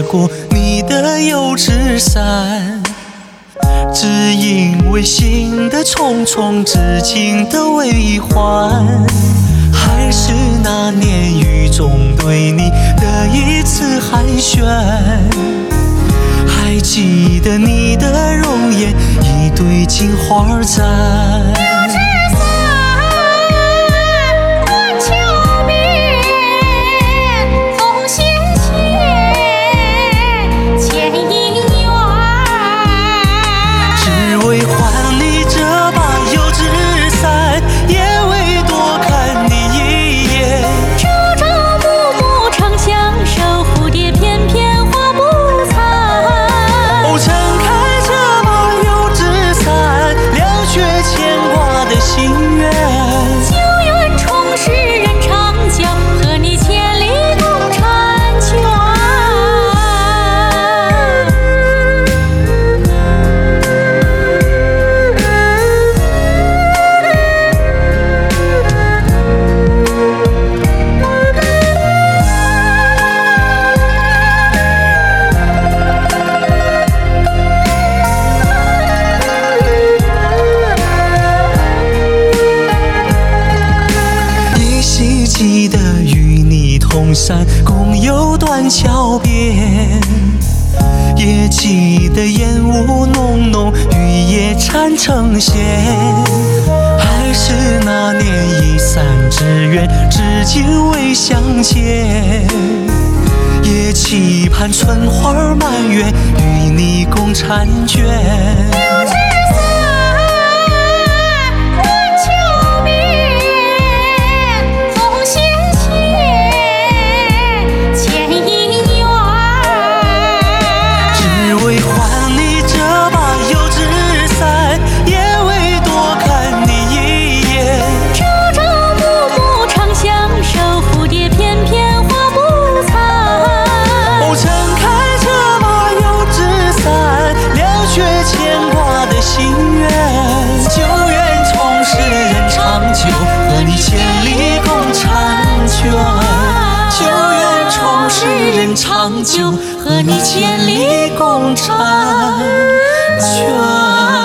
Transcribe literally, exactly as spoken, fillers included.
过你的油纸伞，只因为心的重重，至今的未还。还是那年雨中对你的一次寒暄，还记得你的容颜，一对金花簪。记得与你同山共游断桥边，也记得烟雾浓浓，雨夜缠成线。还是那年一伞之缘，至今未相见。也期盼春花满园，与你共婵娟。长久，和你千里共婵娟。